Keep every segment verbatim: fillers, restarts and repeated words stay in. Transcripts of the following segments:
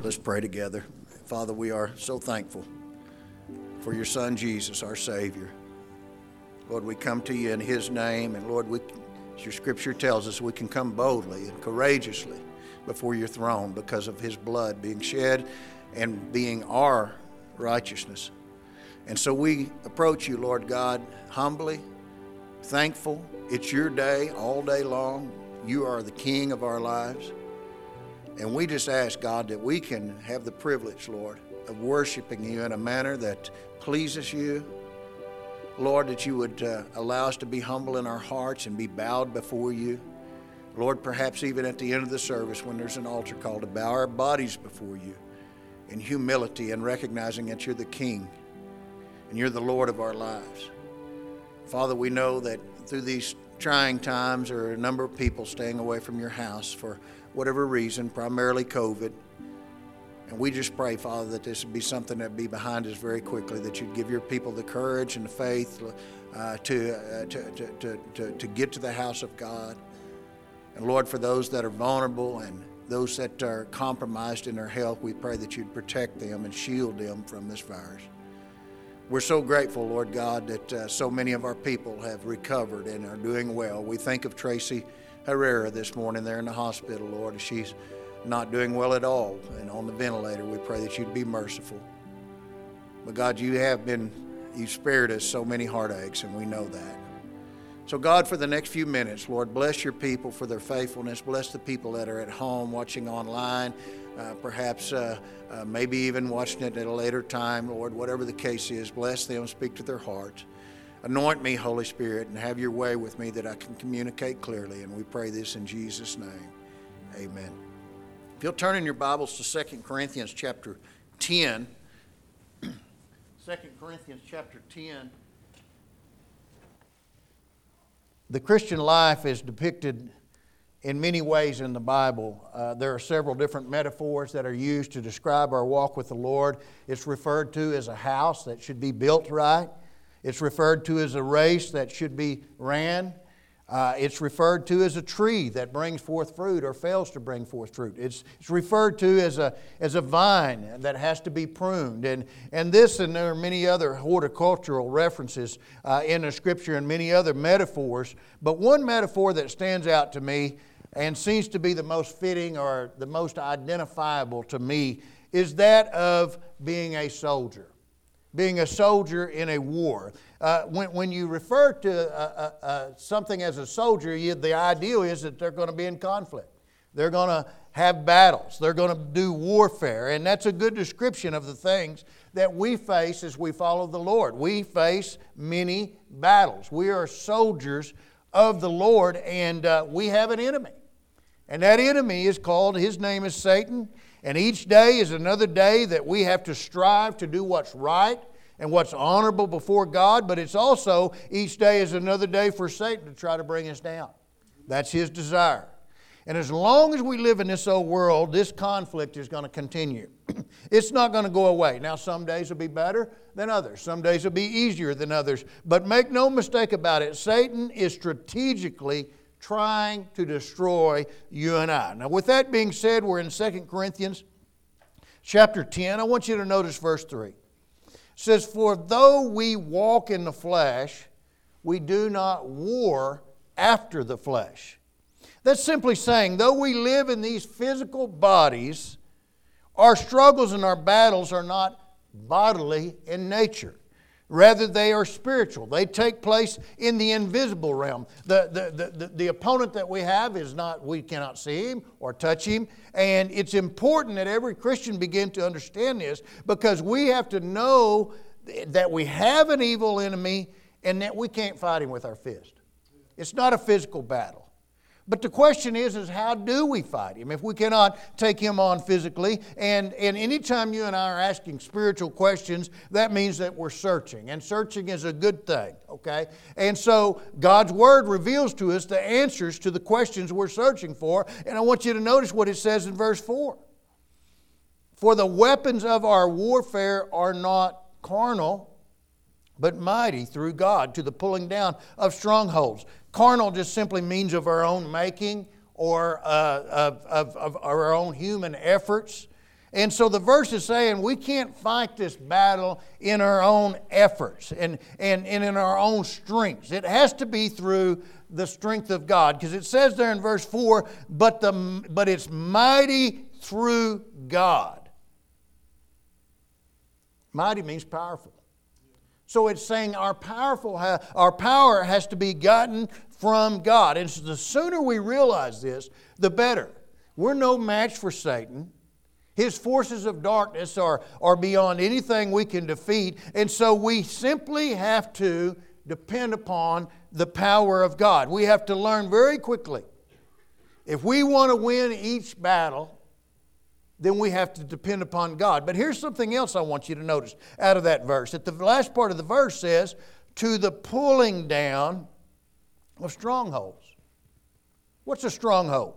Let's pray together. Father, we are so thankful for your Son, Jesus, our Savior. Lord, we come to you in his name, and Lord, we, as your scripture tells us, we can come boldly and courageously before your throne because of his blood being shed and being our righteousness. And so we approach you, Lord God, humbly, thankful. It's your day all day long. You are the King of our lives. And we just ask, God, that we can have the privilege, Lord, of worshiping you in a manner that pleases you. Lord, that you would uh, allow us to be humble in our hearts and be bowed before you. Lord, perhaps even at the end of the service when there's an altar call, to bow our bodies before you in humility and recognizing that you're the King and you're the Lord of our lives. Father, we know that through these trying times there are a number of people staying away from your house for whatever reason, primarily COVID. And we just pray, Father, that this would be something that would be behind us very quickly, that you'd give your people the courage and the faith uh, to, uh, to, to, to, to, to get to the house of God. And Lord, for those that are vulnerable and those that are compromised in their health, we pray that you'd protect them and shield them from this virus. We're so grateful, Lord God, that uh, so many of our people have recovered and are doing well. We think of Tracy Herrera this morning there in the hospital, Lord. She's not doing well at all and on the ventilator. We pray that you'd be merciful. But God, you have been, you've spared us so many heartaches, and we know that. So God, for the next few minutes, Lord, bless your people for their faithfulness. Bless the people that are at home watching online, uh, perhaps uh, uh, maybe even watching it at a later time. Lord, whatever the case is, bless them, speak to their hearts. Anoint me, Holy Spirit, and have your way with me that I can communicate clearly. And we pray this in Jesus' name. Amen. If you'll turn in your Bibles to Second Corinthians chapter ten. Second Corinthians chapter ten. The Christian life is depicted in many ways in the Bible. Uh, there are several different metaphors that are used to describe our walk with the Lord. It's referred to as a house that should be built right. It's referred to as a race that should be ran. Uh, it's referred to as a tree that brings forth fruit or fails to bring forth fruit. It's, it's referred to as a, as a vine that has to be pruned. And, and this and there are many other horticultural references uh, in the Scripture and many other metaphors. But one metaphor that stands out to me and seems to be the most fitting or the most identifiable to me is that of being a soldier. Being a soldier in a war. Uh, when, when you refer to uh, uh, uh, something as a soldier, you, the ideal is that they're going to be in conflict. They're going to have battles. They're going to do warfare. And that's a good description of the things that we face as we follow the Lord. We face many battles. We are soldiers of the Lord, and uh, we have an enemy. And that enemy is called, his name is Satan. And each day is another day that we have to strive to do what's right and what's honorable before God. But it's also, each day is another day for Satan to try to bring us down. That's his desire. And as long as we live in this old world, this conflict is going to continue. It's not going to go away. Now, some days will be better than others. Some days will be easier than others. But make no mistake about it, Satan is strategically trying to destroy you and I. Now, with that being said, we're in Second Corinthians chapter ten. I want you to notice verse three. It says, "For though we walk in the flesh, we do not war after the flesh." That's simply saying, though we live in these physical bodies, our struggles and our battles are not bodily in nature. Rather, they are spiritual. They take place in the invisible realm. The, the, the, the, the opponent that we have is not, we cannot see him or touch him. And it's important that every Christian begin to understand this, because we have to know that we have an evil enemy and that we can't fight him with our fist. It's not a physical battle. But the question is, is how do we fight him if we cannot take him on physically? And, and anytime you and I are asking spiritual questions, that means that we're searching. And searching is a good thing, okay? And so God's Word reveals to us the answers to the questions we're searching for. And I want you to notice what it says in verse four. "For the weapons of our warfare are not carnal, but mighty through God to the pulling down of strongholds." Carnal just simply means of our own making or uh, of, of, of our own human efforts. And so the verse is saying we can't fight this battle in our own efforts and, and, and in our own strengths. It has to be through the strength of God. Because it says there in verse four, but, the, but it's mighty through God. Mighty means powerful. So it's saying our powerful, our power has to be gotten from God. And so the sooner we realize this, the better. We're no match for Satan. His forces of darkness are, are beyond anything we can defeat. And so we simply have to depend upon the power of God. We have to learn very quickly. If we want to win each battle, then we have to depend upon God. But here's something else I want you to notice out of that verse. That the last part of the verse says, to the pulling down of strongholds. What's a stronghold?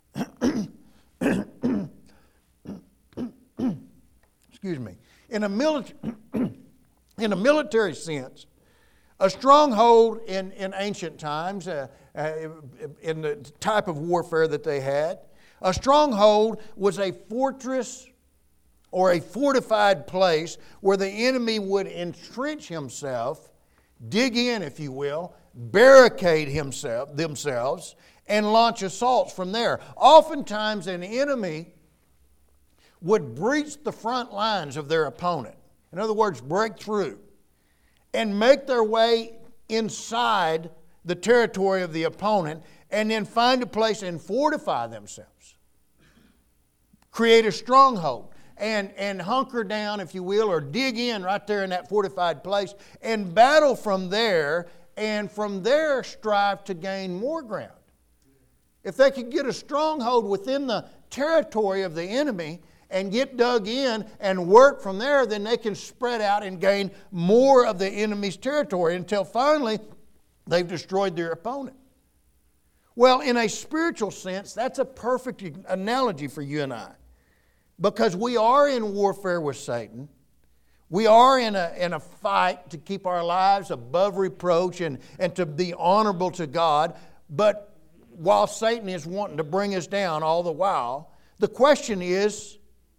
Excuse me. In a, military, in a military sense, a stronghold in, in ancient times, uh, uh, in the type of warfare that they had, a stronghold was a fortress or a fortified place where the enemy would entrench himself, dig in, if you will, barricade himself, themselves, and launch assaults from there. Oftentimes an enemy would breach the front lines of their opponent. In other words, break through and make their way inside the territory of the opponent and then find a place and fortify themselves. Create a stronghold and, and hunker down, if you will, or dig in right there in that fortified place and battle from there, and from there strive to gain more ground. If they could get a stronghold within the territory of the enemy and get dug in and work from there, then they can spread out and gain more of the enemy's territory until finally they've destroyed their opponent. Well, in a spiritual sense, that's a perfect analogy for you and I. Because we are in warfare with Satan. We are in a, in a fight to keep our lives above reproach and, and to be honorable to God. But while Satan is wanting to bring us down all the while, the question is,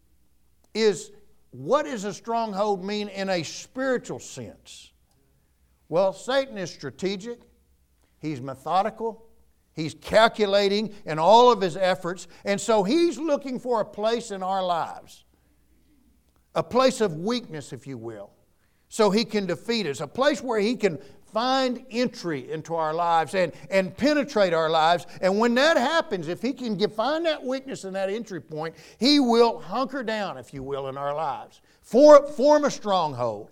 is what does a stronghold mean in a spiritual sense? Well, Satan is strategic. He's methodical. He's calculating in all of his efforts. And so he's looking for a place in our lives. A place of weakness, if you will. So he can defeat us. A place where he can find entry into our lives and, and penetrate our lives. And when that happens, if he can get, find that weakness and that entry point, he will hunker down, if you will, in our lives. For, form a stronghold.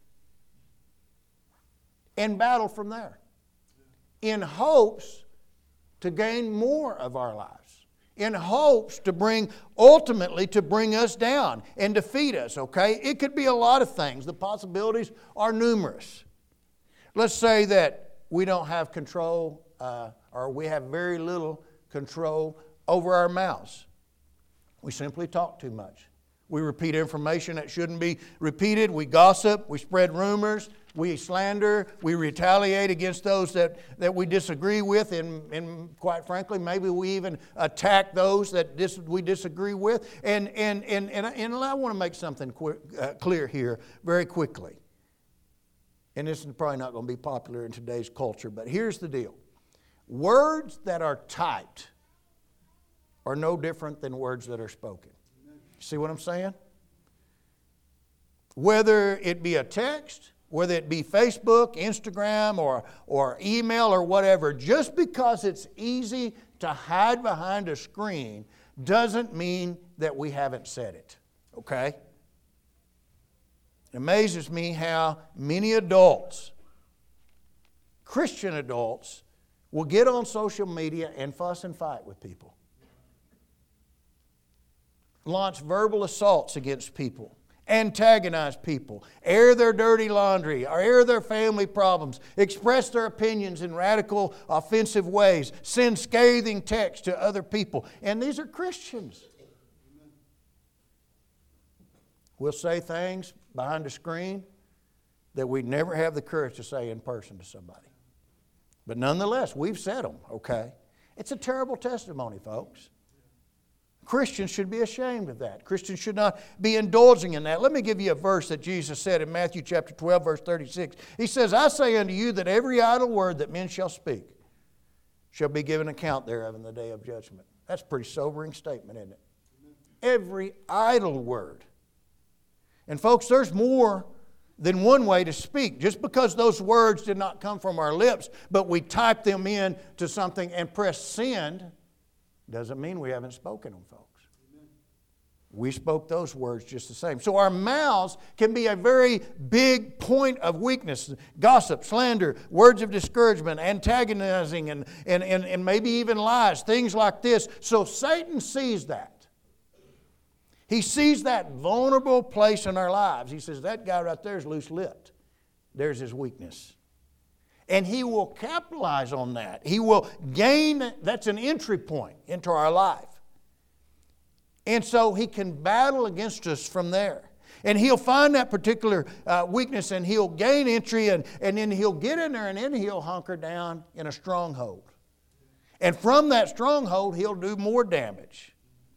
And battle from there. In hopes to gain more of our lives, in hopes to bring, ultimately to bring us down and defeat us, okay? It could be a lot of things. The possibilities are numerous. Let's say that we don't have control, uh, or we have very little control over our mouths. We simply talk too much. We repeat information that shouldn't be repeated. We gossip. We spread rumors. We slander. We retaliate against those that, that we disagree with. And, and quite frankly, maybe we even attack those that dis, we disagree with. And, and, and, and, and I want to make something quick, uh, clear here very quickly. And this is probably not going to be popular in today's culture, but here's the deal. Words that are typed are no different than words that are spoken. See what I'm saying? Whether it be a text, whether it be Facebook, Instagram, or, or email or whatever, just because it's easy to hide behind a screen doesn't mean that we haven't said it. Okay? It amazes me how many adults, Christian adults, will get on social media and fuss and fight with people. Launch verbal assaults against people, antagonize people, air their dirty laundry, or air their family problems, express their opinions in radical, offensive ways, send scathing texts to other people. And these are Christians. We'll say things behind a screen that we'd never have the courage to say in person to somebody. But nonetheless, we've said them, okay? It's a terrible testimony, folks. Christians should be ashamed of that. Christians should not be indulging in that. Let me give you a verse that Jesus said in Matthew chapter twelve, verse thirty-six. He says, I say unto you that every idle word that men shall speak shall be given account thereof in the day of judgment. That's a pretty sobering statement, isn't it? Every idle word. And folks, there's more than one way to speak. Just because those words did not come from our lips, but we type them in to something and press send, doesn't mean we haven't spoken them, folks. Amen. We spoke those words just the same. So our mouths can be a very big point of weakness. Gossip, slander, words of discouragement, antagonizing, and, and, and, and maybe even lies, things like this. So Satan sees that. He sees that vulnerable place in our lives. He says, that guy right there is loose-lipped. There's his weakness. And he will capitalize on that. He will gain, that's an entry point into our life. And so he can battle against us from there. And he'll find that particular uh, weakness and he'll gain entry and, and then he'll get in there and then he'll hunker down in a stronghold. And from that stronghold, he'll do more damage.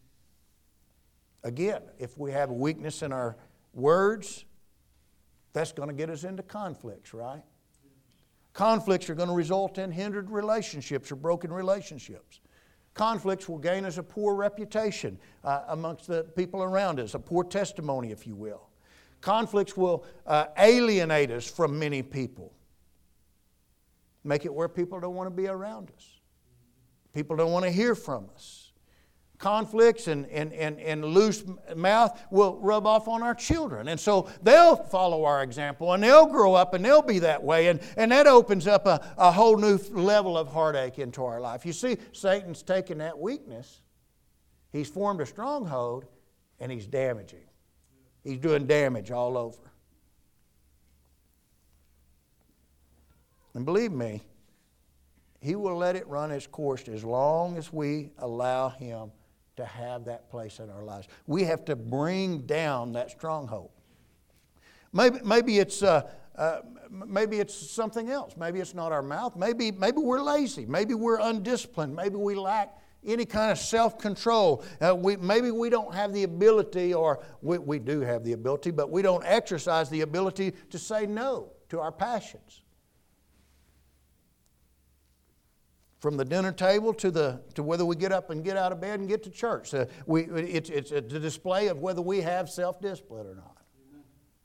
Again, if we have a weakness in our words, that's going to get us into conflicts, right? Conflicts are going to result in hindered relationships or broken relationships. Conflicts will gain us a poor reputation uh, amongst the people around us, a poor testimony, if you will. Conflicts will uh, alienate us from many people. Make it where people don't want to be around us. People don't want to hear from us. Conflicts and, and, and, and loose mouth will rub off on our children. And so they'll follow our example and they'll grow up and they'll be that way. And, and that opens up a, a whole new level of heartache into our life. You see, Satan's taken that weakness, he's formed a stronghold, and he's damaging. He's doing damage all over. And believe me, he will let it run its course as long as we allow him to have that place in our lives. We have to bring down that stronghold. Maybe, maybe it's uh, uh, maybe it's something else. Maybe it's not our mouth. Maybe maybe we're lazy. Maybe we're undisciplined. Maybe we lack any kind of self-control. Uh, we, maybe we don't have the ability, or we, we do have the ability, but we don't exercise the ability to say no to our passions. From the dinner table to the to whether we get up and get out of bed and get to church. Uh, we, it's, it's a display of whether we have self-discipline or not. Amen.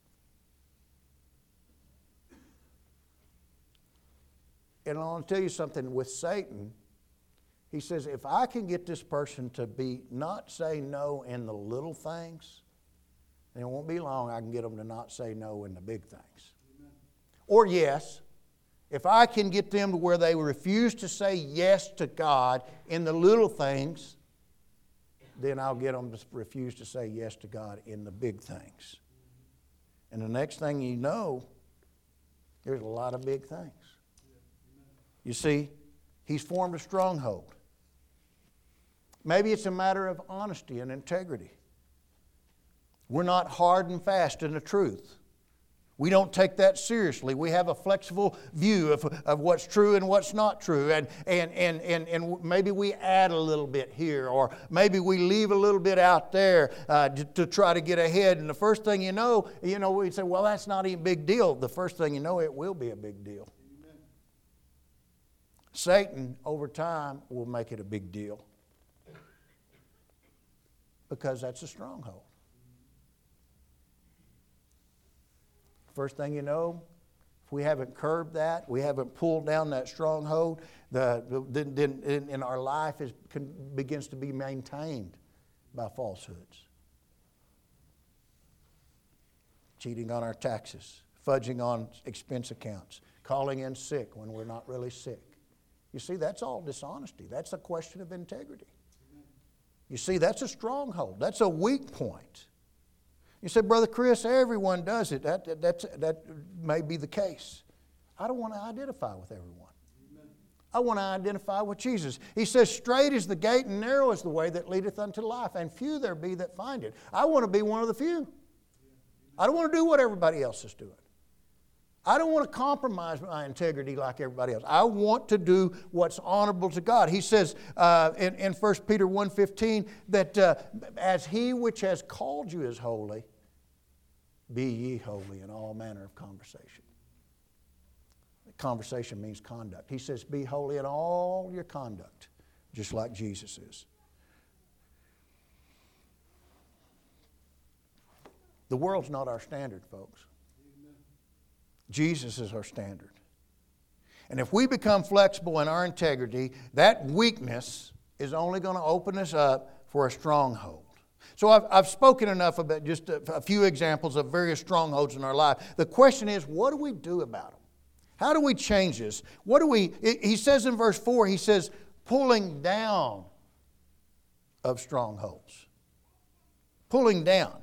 And I want to tell you something. With Satan, he says, if I can get this person to be not say no in the little things, then it won't be long I can get them to not say no in the big things. Amen. Or yes. If I can get them to where they refuse to say yes to God in the little things, then I'll get them to refuse to say yes to God in the big things. And the next thing you know, there's a lot of big things. You see, he's formed a stronghold. Maybe it's a matter of honesty and integrity. We're not hard and fast in the truth. We don't take that seriously. We have a flexible view of, of what's true and what's not true. And, and, and, and, and maybe we add a little bit here, or maybe we leave a little bit out there uh, to, to try to get ahead. And the first thing you know, you know, we say, well, that's not even a big deal. The first thing you know, it will be a big deal. Amen. Satan, over time, will make it a big deal. Because that's a stronghold. First thing you know, if we haven't curbed that, we haven't pulled down that stronghold, the, then, then in, in our life is, can, begins to be maintained by falsehoods. Cheating on our taxes, fudging on expense accounts, calling in sick when we're not really sick. You see, that's all dishonesty. That's a question of integrity. You see, that's a stronghold. That's a weak point. You say, Brother Chris, everyone does it. That, that, that's, that may be the case. I don't want to identify with everyone. Amen. I want to identify with Jesus. He says, straight is the gate and narrow is the way that leadeth unto life, and few there be that find it. I want to be one of the few. I don't want to do what everybody else is doing. I don't want to compromise my integrity like everybody else. I want to do what's honorable to God. He says uh, in, in First Peter one fifteen that uh, as He which has called you is holy, be ye holy in all manner of conversation. Conversation means conduct. He says, be holy in all your conduct, just like Jesus is. The world's not our standard, folks. Jesus is our standard. And if we become flexible in our integrity, that weakness is only going to open us up for a stronghold. So I've, I've spoken enough about just a, a few examples of various strongholds in our life. The question is, what do we do about them? How do we change this? What do we, he says in verse four, he says, pulling down of strongholds. Pulling down.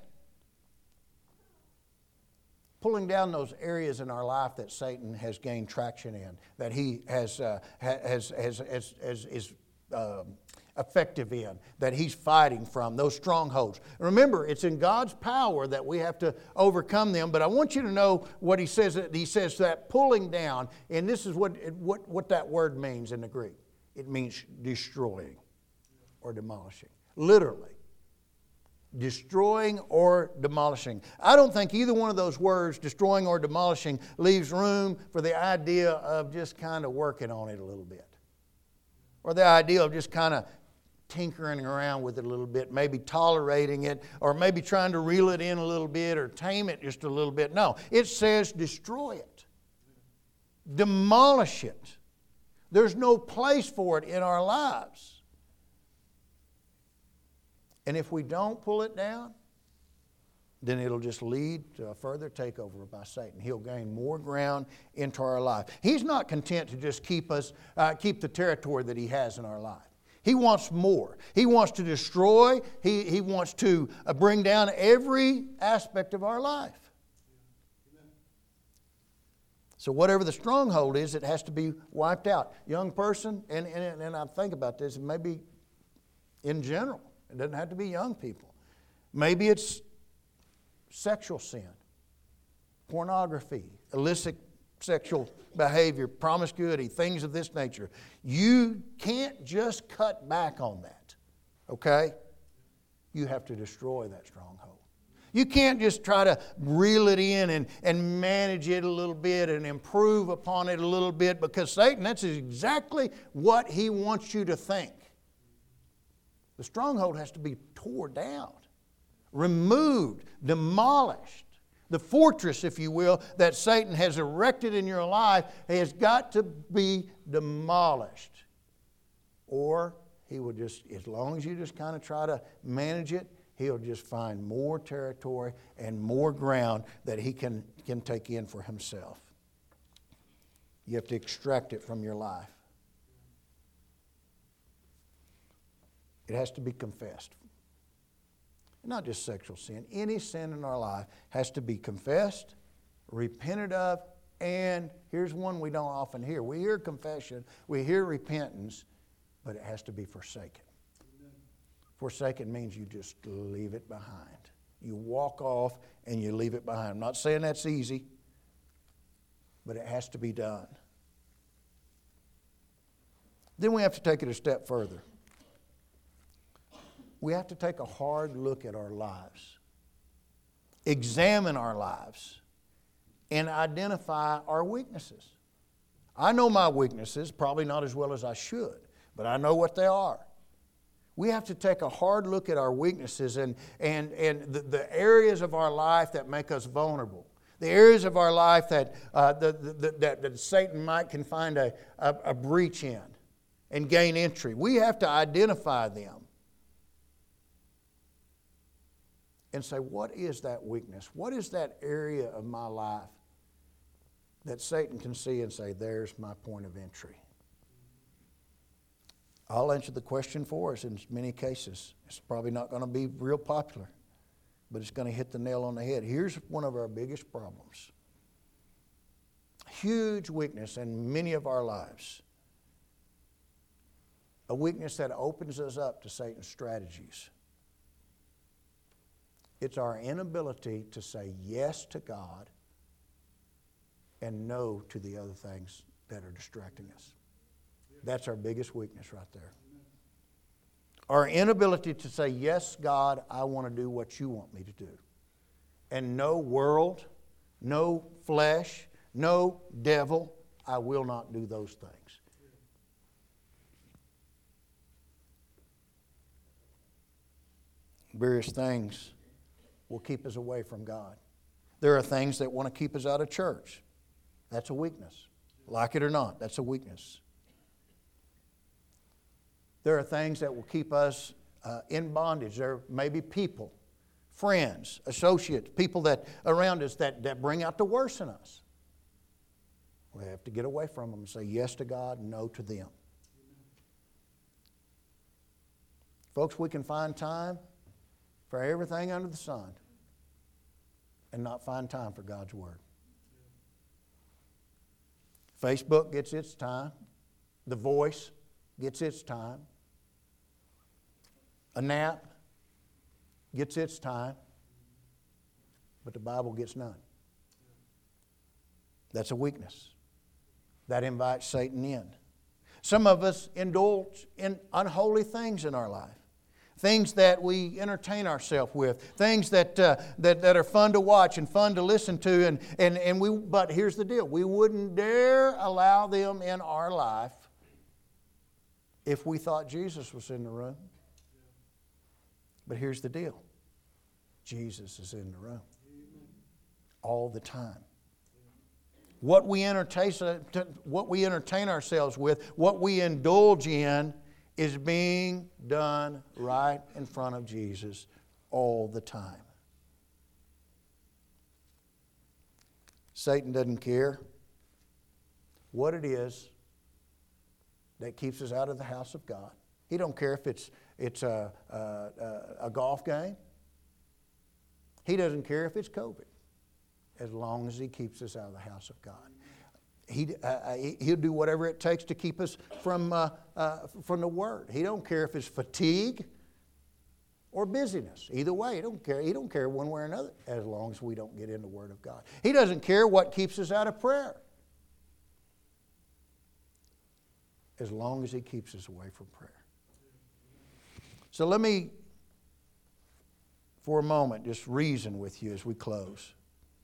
Pulling down those areas in our life that Satan has gained traction in, that he has, uh, has, has, has, has is uh, effective in, that he's fighting from, those strongholds. Remember, it's in God's power that we have to overcome them, but I want you to know what he says. He says that pulling down, and this is what, what, what that word means in the Greek. It means destroying or demolishing. Literally. Destroying or demolishing. I don't think either one of those words, destroying or demolishing, leaves room for the idea of just kind of working on it a little bit. Or the idea of just kind of tinkering around with it a little bit, maybe tolerating it, or maybe trying to reel it in a little bit or tame it just a little bit. No, it says destroy it. Demolish it. There's no place for it in our lives. And if we don't pull it down, then it'll just lead to a further takeover by Satan. He'll gain more ground into our life. He's not content to just keep us, uh, keep the territory that he has in our life. He wants more. He wants to destroy. He, he wants to uh, bring down every aspect of our life. So whatever the stronghold is, it has to be wiped out. Young person, and, and, and I think about this, maybe in general. It doesn't have to be young people. Maybe it's sexual sin, pornography, illicit sexual behavior, promiscuity, things of this nature. You can't just cut back on that, okay? You have to destroy that stronghold. You can't just try to reel it in and, and manage it a little bit and improve upon it a little bit, because Satan, that's exactly what he wants you to think. The stronghold has to be torn down, removed, demolished. The fortress, if you will, that Satan has erected in your life has got to be demolished. Or he will just, as long as you just kind of try to manage it, he'll just find more territory and more ground that he can, can take in for himself. You have to extract it from your life. It has to be confessed. Not just sexual sin. Any sin in our life has to be confessed, repented of, and here's one we don't often hear. We hear confession, we hear repentance, but it has to be forsaken. Amen. Forsaken means you just leave it behind. You walk off and you leave it behind. I'm not saying that's easy, but it has to be done. Then we have to take it a step further. We have to take a hard look at our lives, examine our lives, and identify our weaknesses. I know my weaknesses, probably not as well as I should, but I know what they are. We have to take a hard look at our weaknesses and, and, and the, the areas of our life that make us vulnerable. The areas of our life that, uh, the, the, that, that Satan might can find a, a, a breach in and gain entry. We have to identify them. And say, what is that weakness? What is that area of my life that Satan can see and say, there's my point of entry? I'll answer the question for us in many cases. It's probably not going to be real popular, but it's going to hit the nail on the head. Here's one of our biggest problems. Huge weakness in many of our lives. A weakness that opens us up to Satan's strategies. It's our inability to say yes to God and no to the other things that are distracting us. That's our biggest weakness right there. Our inability to say, yes, God, I want to do what you want me to do. And no world, no flesh, no devil, I will not do those things. Various things will keep us away from God. There are things that want to keep us out of church. That's a weakness. Like it or not, that's a weakness. There are things that will keep us uh, in bondage. There may be people, friends, associates, people that around us that, that bring out the worst in us. We have to get away from them and say yes to God, no to them. Folks, we can find time for everything under the sun and not find time for God's Word. Facebook gets its time. The Voice gets its time. A nap gets its time. But the Bible gets none. That's a weakness. That invites Satan in. Some of us indulge in unholy things in our life. Things that we entertain ourselves with. Things that, uh, that, that are fun to watch and fun to listen to. And, and, and we, but here's the deal. We wouldn't dare allow them in our life if we thought Jesus was in the room. But here's the deal. Jesus is in the room. All the time. What we entertain, what we entertain ourselves with, what we indulge in, is being done right in front of Jesus all the time. Satan doesn't care what it is that keeps us out of the house of God. He don't care if it's, it's a, a, a golf game. He doesn't care if it's COVID, as long as he keeps us out of the house of God. He, uh, he'll do whatever it takes to keep us from, uh, uh, from the Word. He don't care if it's fatigue or busyness. Either way, he don't care. He don't care one way or another, as long as we don't get in the Word of God. He doesn't care what keeps us out of prayer, as long as he keeps us away from prayer. So let me, for a moment, just reason with you as we close.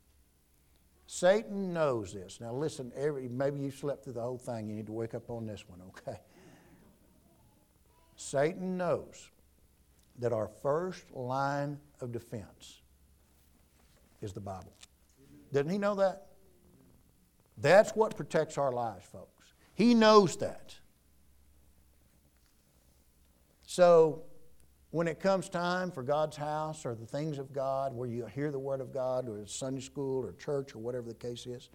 Satan knows this. Now listen, every, maybe you slept through the whole thing. You need to wake up on this one, okay? Satan knows that our first line of defense is the Bible. Didn't he know that? That's what protects our lives, folks. He knows that. So when it comes time for God's house or the things of God, where you hear the Word of God, or Sunday school or church or whatever the case is,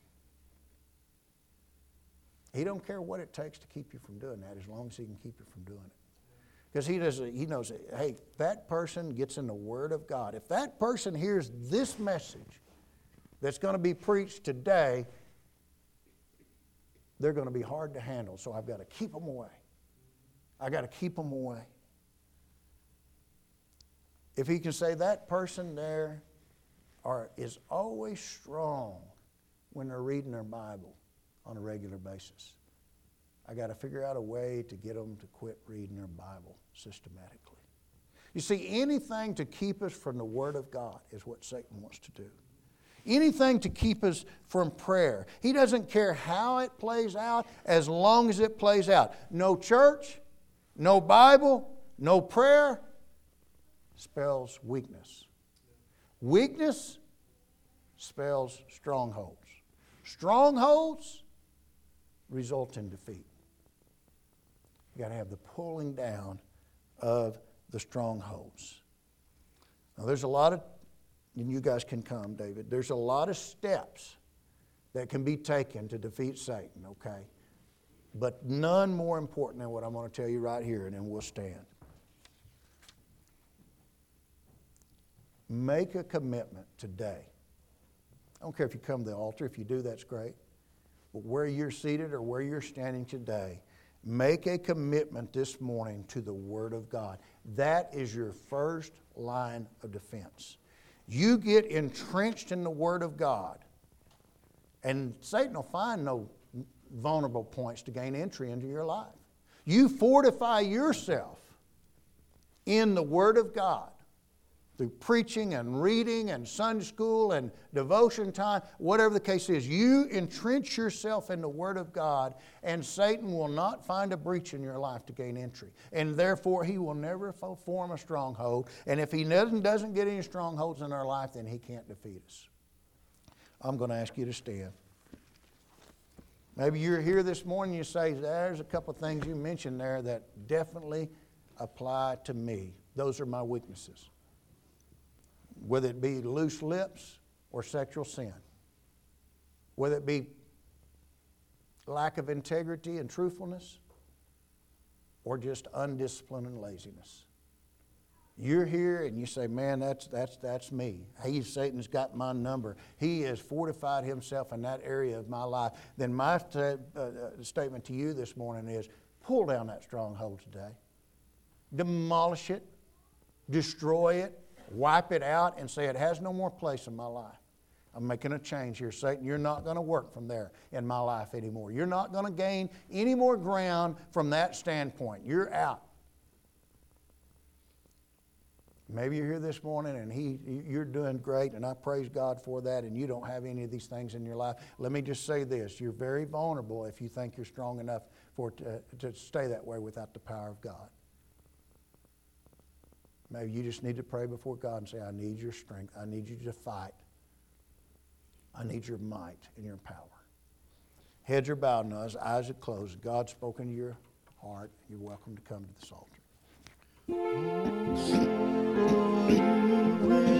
he don't care what it takes to keep you from doing that, as long as he can keep you from doing it. Because he does. He knows, hey, that person gets in the Word of God. If that person hears this message that's going to be preached today, they're going to be hard to handle. So I've got to keep them away. I've got to keep them away. If he can say that person there are, is always strong when they're reading their Bible on a regular basis, I got to figure out a way to get them to quit reading their Bible systematically. You see, anything to keep us from the Word of God is what Satan wants to do. Anything to keep us from prayer. He doesn't care how it plays out, as long as it plays out. No church, no Bible, no prayer spells weakness. Weakness spells strongholds. Strongholds result in defeat. You got to have the pulling down of the strongholds. Now there's a lot of, and you guys can come, David, there's a lot of steps that can be taken to defeat Satan, okay? But none more important than what I'm going to tell you right here, and then we'll stand. Make a commitment today. I don't care if you come to the altar. If you do, that's great. But where you're seated or where you're standing today, make a commitment this morning to the Word of God. That is your first line of defense. You get entrenched in the Word of God, And Satan will find no vulnerable points to gain entry into your life. You fortify yourself in the Word of God through preaching and reading and Sunday school and devotion time, whatever the case is. You entrench yourself in the Word of God, and Satan will not find a breach in your life to gain entry. And therefore, he will never form a stronghold. And if he doesn't, doesn't get any strongholds in our life, then he can't defeat us. I'm going to ask you to stand. Maybe you're here this morning and you say, there's a couple of things you mentioned there that definitely apply to me. Those are my weaknesses. Whether it be loose lips or sexual sin. Whether it be lack of integrity and truthfulness or just undiscipline and laziness. You're here and you say, man, that's that's that's me. He, Satan's got my number. He has fortified himself in that area of my life. Then my st- uh, statement to you this morning is, pull down that stronghold today. Demolish it. Destroy it. Wipe it out and say it has no more place in my life. I'm making a change here, Satan. You're not going to work from there in my life anymore. You're not going to gain any more ground from that standpoint. You're out. Maybe you're here this morning and he, you're doing great, and I praise God for that, and you don't have any of these things in your life. Let me just say this. You're very vulnerable if you think you're strong enough for it to, to stay that way without the power of God. Maybe you just need to pray before God and say, I need your strength. I need you to fight. I need your might and your power. Heads are bowed now, eyes are closed. God's spoken to your heart. You're welcome to come to this altar.